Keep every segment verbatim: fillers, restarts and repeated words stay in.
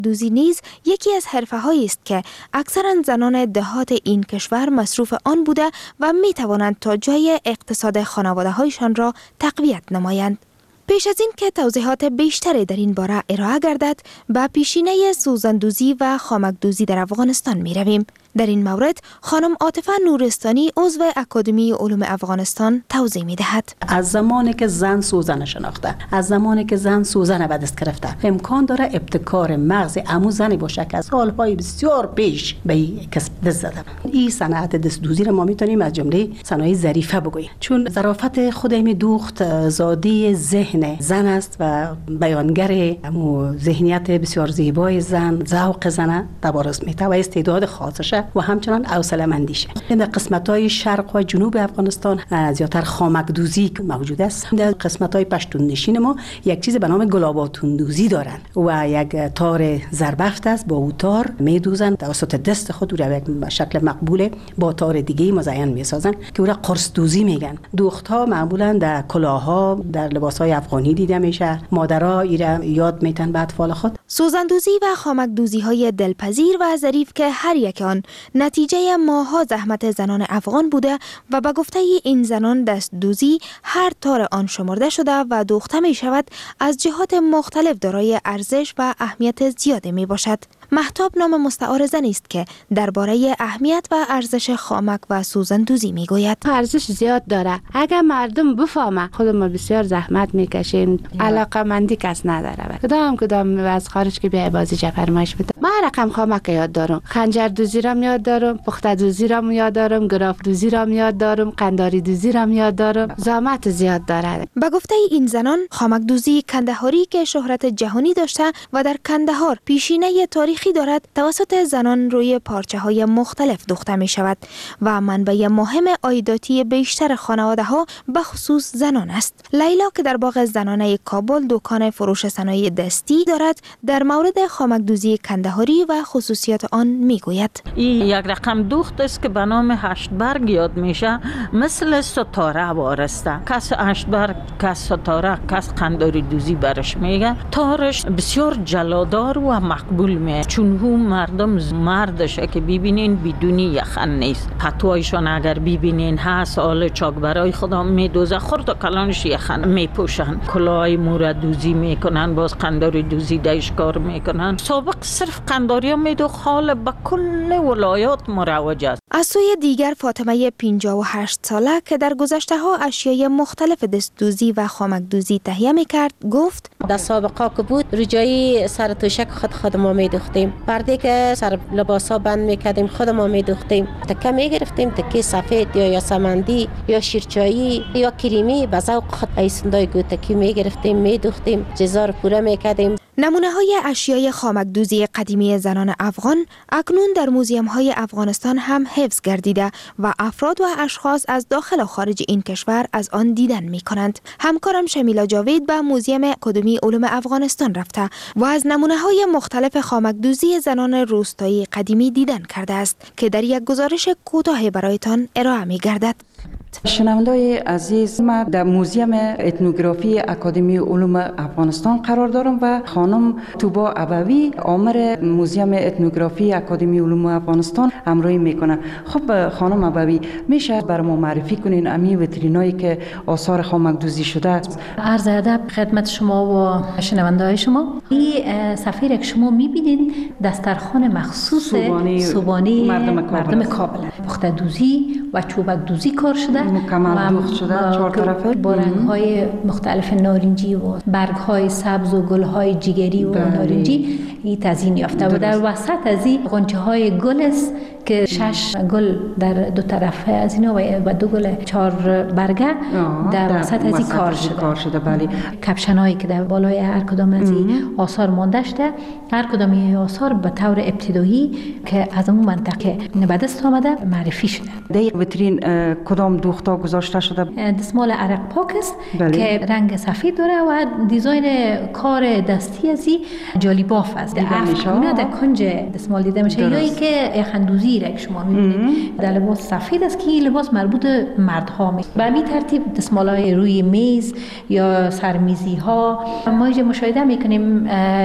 دوزی نیز یکی از حرفه‌هایی است که اکثرا زنان دهات این کشور مصروف آن بوده و می توانند تا جای اقتصاد خانواده‌هایشان را تقویت نمایند. پیش از این که توضیحات بیشتری در این باره ارائه گردد، به پیشینه سوزندوزی و خامکدوزی در افغانستان می رویم. در این مورد خانم عاطفه نورستانی عضو اکادمی علوم افغانستان توضیح می دهد. از زمانی که زن سوزن شناخته، از زمانی که زن سوزن به دست گرفته، امکان داره ابتکار مغز عمو زنی باشه که از سالهای بسیار پیش به این کسب دست زده. این صنعت دستدوزی را ما میتونیم از جمله صنایع ظریفه بگوییم، چون ظرافت خود می دوخت زاده ذهن زن است و بیانگر امو ذهنیت بسیار زیبای زن، ذوق زن تبارز میته و استعداد خاصش و همچنان حوصله مندیشه. در قسمت‌های شرق و جنوب افغانستان زیاتر خامکدوزی موجود است. در قسمت‌های پشتون نشین ما یک چیز به نام گلاباتون دوزی دارند و یک تار زربفت است. با او تار میدوزند توسط دست خود را به شکل مقبول با تار دیگه مزین میسازند که او را قرص دوزی میگن. دوخت‌ها معمولاً در کلاه‌ها، در لباس‌های افغانی دیده میشه. مادرها ایرا یاد میتن به اطفال خود. سوزندوزی و خامکدوزی‌های دلپذیر و ظریف که هر یک آن نتیجه ماها زحمت زنان افغان بوده و به گفته این زنان دست دوزی هر تار آن شمرده شده و دوخته می شود از جهات مختلف دارای ارزش و اهمیت زیاده می باشد. مهتاب نام مستعار زنی است که درباره اهمیت و ارزش خامک و سوزندوزی می گوید. ارزش زیاد داره. اگر مردم بفهمه خودمون بسیار زحمت میکشیم، علاقه مندی کس نداره. کدام کدام از خارج که بیای بازی فرمایش بده. من رقم خامک یاد دارم، خنجر دوزی را یاد دارم، پخته دوزی را یاد دارم، گراف دوزی را یاد دارم، قنداری دوزی را یاد دارم. زحمت زیاد داره. به گفته این زنان خامک دوزی کندهاری که شهرت جهانی داشته و در کندهار پیشینه تاریخ دارد توسط زنان روی پارچه های مختلف دوخته می شود و منبع مهم عایداتی بیشتر خانواده ها به خصوص زنان است. لیلا که در باغ زنانه کابل دکان فروش صنایع دستی دارد در مورد خامکدوزی کندهاری و خصوصیات آن می گوید. این یک رقم دوخت است که به نام هشت برگ یاد میشه، مثل ستاره وارسته. کس هشت برگ، کس ستاره، کس قنداری دوزی برش میگه. تارش بسیار جلادار و مقبول میه، چون هم مردم مردشه که ببینین بدونی یخن نیست. پتوایشان اگر ببینین هست حال چاک برای خدا میدوزه، خورد و کلانش یخن میپوشن. کلاهای مورد دوزی میکنن، باز قنداری دوزی دیش کار میکنن. سابق صرف قنداری ها میدوخ، حال به کل ولایات مروج است. از سوی دیگر فاطمه پنجاه و هشت ساله که در گذشته ها اشیای مختلف دستدوزی و خامکدوزی تهیه میکرد گفت در سابقا که بود رجایی سر توشک خود خود ما میدوختیم، پرده که سر لباسا بند میکردیم خود ما میدوختیم، تکه میگرفتیم، تکه سفید یا یاسمندی یا شیرچایی یا کریمی به ذوق خود ایسندای گوتکی میگرفتیم میدوختیم، جزار پوره میکردیم. نمونه های اشیای خامکدوزی قدیمی زنان افغان اکنون در موزیم های افغانستان هم حفظ گردیده و افراد و اشخاص از داخل و خارج این کشور از آن دیدن می کنند. همکارم شمیلا جاوید به موزیم اکادمی علوم افغانستان رفته و از نمونه های مختلف خامکدوزی زنان روستایی قدیمی دیدن کرده است که در یک گزارش کوتاه برایتان ارائه می گردد. شنوندای عزیز، ما در موزیم اتنوگرافی اکادمی علوم افغانستان قرار دارم و خانم توبا ابوی عامر موزیم اتنوگرافی اکادمی علوم افغانستان همراهی میکنه. خب خانم ابوی، میشه برای ما معرفی کنین امی ویترینایی که آثار خامکدوزی شده است؟ عرض ادب خدمت شما و شنوندای شما. این صفحه که شما میبینید دسترخوان مخصوص صوبانی مردم, مردم کابل، پخته دوزی و چوبک دوزی کار شده، مکمل دوخت شده، چهار طرفه با رنگ‌های مختلف نارنجی و برگ‌های سبز و گل‌های جگری و بله. نارنجی این تزیین یافته و در وسط از این غنچه‌های گل است که شش گل در دو طرف از اینا و دو گل چهار برگه در وسط از این کار شده. کار شده بله. کپشن‌هایی که در بالای هر کدام از این آثار مانده شده، هر کدام این آثار به طور ابتدایی که از اون منطقه به دست آمده معرفی شده. در ویترین کدام دو دوختا گذاشته شده؟ دستمال عرق پاک است بله. که رنگ سفید داره و دیزاین کار دستی ازی جالی باف است. افغانه در کنج دستمال دیده میشه، یا ای که اخندوزی را که شما میبینید در لباس سفید است که این لباس مربوط مردها می. به همین ترتیب دستمالای روی میز یا سرمیزی ها ما اینجا مشاهده میکنیم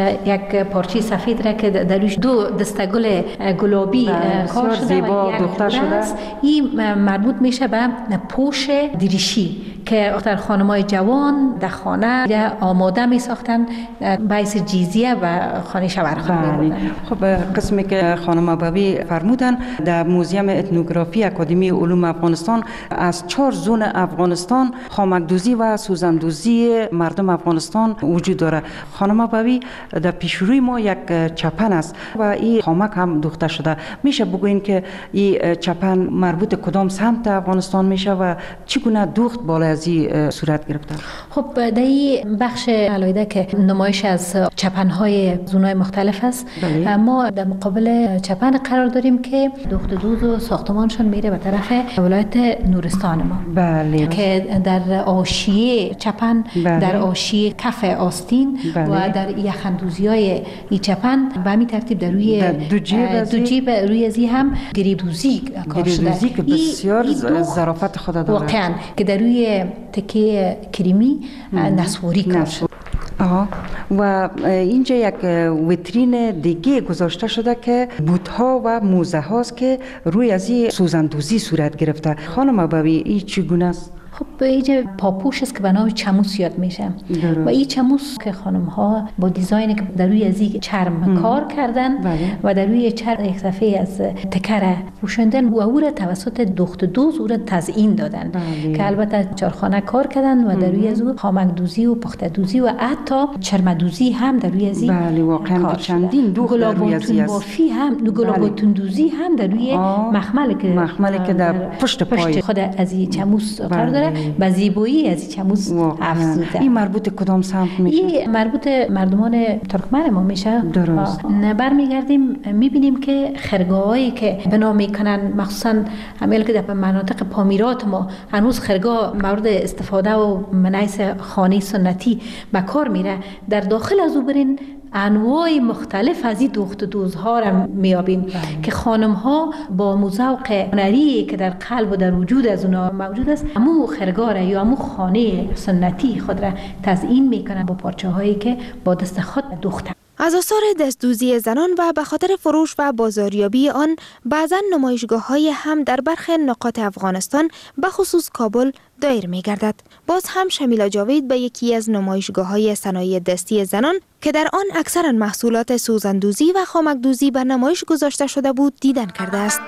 یک پارچه سفید را که در روش دو دستگل گلابی کار شده زیبا دوخته شده. این مربوط میشه به پوش دریشی که اختر خانمای جوان در خانه آماده می ساختن باعث جیزیه و خانه شوهرخانه بودن. خب قسمی که خانم ابوی فرمودن در موزیم اتنوگرافی اکادمی علوم افغانستان از چهار زون افغانستان خامکدوزی و سوزندوزی مردم افغانستان وجود داره. خانم ابوی در پیشروی ما یک چپن است و این خامک هم دوخته شده. میشه بگوین که این چپن مربوط کدام سمت افغانستان میشه و چگونه دوخت بالا از این صورت گرفته؟ خب در این بخش علایده که نمایش از چپن‌های زونای مختلف است، بله. ما در مقابل چپن قرار داریم که دوخت دوز و ساختمانشون میره به طرف ولایت نورستان ما. بله. که در آشیه چپن، بله. در آشیه کف آستین، بله. و در یخندوزی‌های این چپن به همین ترتیب در روی دو جیب, دو جیب روی ازی هم گریبدوزی کار شده. گریبدوزی که بسیار ظرافت خود داره. واقعا که در روی تکه کریمی نسواری کار شده. آها. و اینجا یک ویترین دیگه گذاشته شده که بوت‌ها و موزه هاست که روی از این سوزندوزی صورت گرفته. خانم ابوی این چگونه است؟ خب اینجا پاپوش است که به نام چموس یاد میشه و این چموس که خانم ها با دیزاینی که در روی از این چرم ام. کار کردن، بله. و در روی چرم یک صفحه از تکره پوشندن و او را توسط دوخت دوز او را تزیین دادن، بله. که البته چارخانه کار کردن و در روی از او خامکدوزی و پخته‌دوزی و حتی چرمدوزی هم در روی از این، بله. واقعا چندین دوخت در روی از این بافی هم گلابوتون دوزی هم در روی مخمل که مخملی که در پشت پای خود از این چموس قرار داره و زیبایی از چموس افزوده. این مربوط کدام سمت میشه؟ این مربوط مردمان ترکمن ما میشه. درست. برمیگردیم میبینیم که خرگاهایی که بنا میکنن، مخصوصا همیل که در مناطق پامیرات ما هنوز خرگاه مورد استفاده و منعیس خانه سنتی به کار میره، در داخل از او برین انواع مختلف از این دوخت دوزها را میابیم، بله. که خانم ها با موزوق هنری که در قلب و در وجود از اونا موجود است، امو خرگاه یا امو خانه سنتی خود را تزیین میکنن با پارچه هایی که با دست خود دوختن. از آثار دستدوزی زنان و به خاطر فروش و بازاریابی آن بعضا نمایشگاه‌های هم در برخی نقاط افغانستان به خصوص کابل دایر می گردد. باز هم شمیلا جاوید به یکی از نمایشگاه‌های صنایع دستی زنان که در آن اکثرا محصولات سوزندوزی و خامکدوزی به نمایش گذاشته شده بود دیدن کرده است.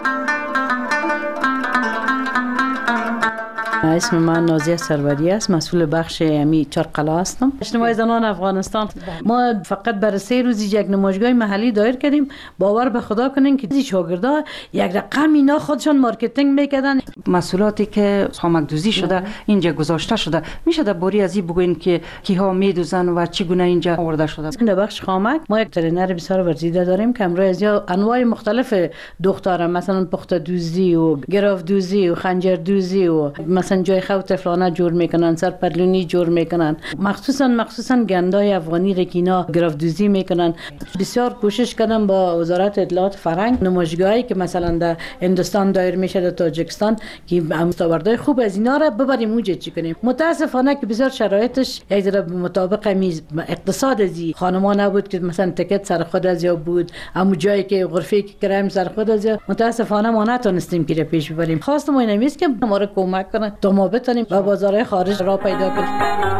اسم من نازیه سروری است، مسئول بخش امی چارقلا هستم. اجتماع زنان افغانستان ما فقط برای سه روز یک نمایشگاه محلی دایر کردیم. باور به خدا کنین که شاگردا یک رقم اینا خودشون مارکتینگ میکردن. محصولاتی که خامکدوزی شده اینجا گذاشته شده، میشه در باری از این بگوین که کیها میدوزن و چگونه اینجا آورده شده؟ در بخش خامک ما یک ترینر بسیار ورزیده داریم که امروز از انواع مختلف دختران، مثلا پخته دوزی و گراف دوزی و خنجر دوزی و مثلا جای خو طفلانه جور میکنن، سر پرلونی جور میکنن، مخصوصا مخصوصا گندای افغانی را که اینا گرافدوزی میکنن. بسیار کوشش کردم با وزارت اطلاعات فرهنگ نمایشگاهی که مثلا در هندوستان دایر میشه، در تاجیکستان، که مستوردهای خوب از اینا را ببریم اونجا چی کنیم. متاسفانه که بسیار شرایطش یک ذره مطابق میز اقتصاد ازی خانما نبود که مثلا تکت سر خود از یا بود، اما جایی که غرفه که کرایم سر خود از یا، متاسفانه ما نتونستیم که پیش ببریم. خواستم اینا میست که ما رو کمک کنن تا ما بتونیم با بازارهای خارج را پیدا کنیم.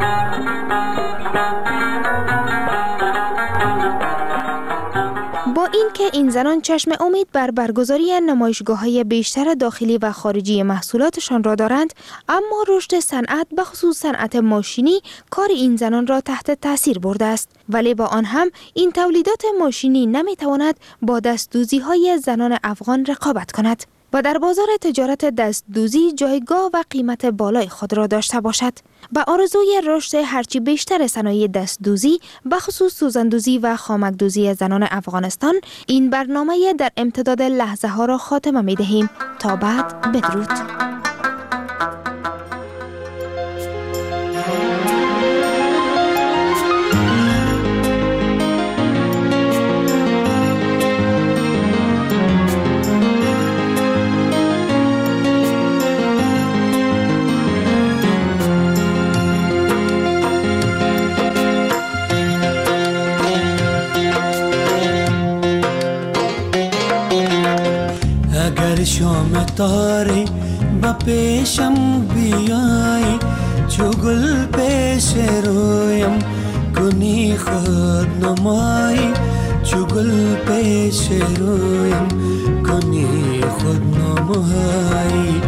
با این که این زنان چشم امید بر برگزاری نمایشگاه‌های بیشتر داخلی و خارجی محصولاتشان را دارند، اما رشد صنعت به خصوص صنعت ماشینی کار این زنان را تحت تاثیر برده است. ولی با آن هم این تولیدات ماشینی نمیتواند با دستدوزی‌های زنان افغان رقابت کند و در بازار تجارت دستدوزی جایگاه و قیمت بالای خود را داشته باشد. با آرزوی رشد هرچی بیشتر صنایع دستدوزی به خصوص سوزندوزی و خامکدوزی زنان افغانستان، این برنامه در امتداد لحظه ها را خاتمه می دهیم. تا بعد، بدرود. شام تاره با پیشم بیایی، چو گل پیش رویم کنی خود نمایی، چو گل پیش رویم کنی خود نمایی.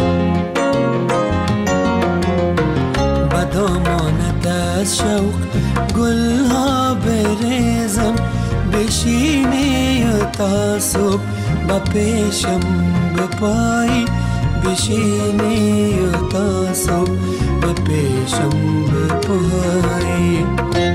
با دامانت از شوق گل ها بریزم، بشینی تا صبح با پیشم بپایی، بشینی تا صبح با پیشم بپایی.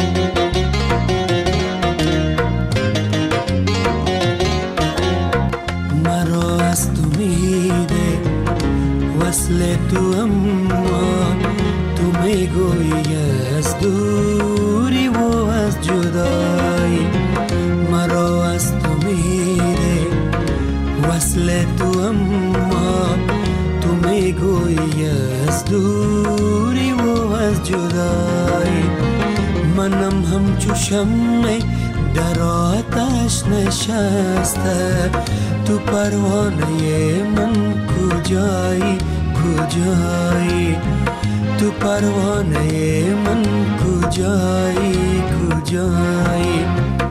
مرا از تو میده وصل تو، اما تو میگویی از دوری و از جدایی. مرا از تو میده وصل تو، اما تو میگویی از دوری و از جدایی. منم همچو شمع در آتش نشسته، تو پروانه من کجایی کجایی، تو پروانه من کجایی کجایی.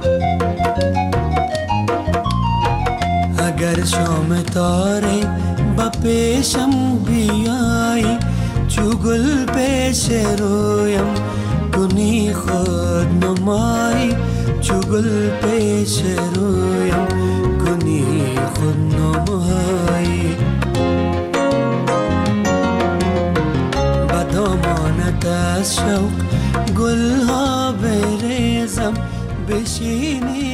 اگر شام تاره با پیشم بیایی، چو گل پیش رویم کنی خود نمایی، چو گل پیش رویم کنی خود نمایی. با دامانت از شوق گل ها بریزم، بشینی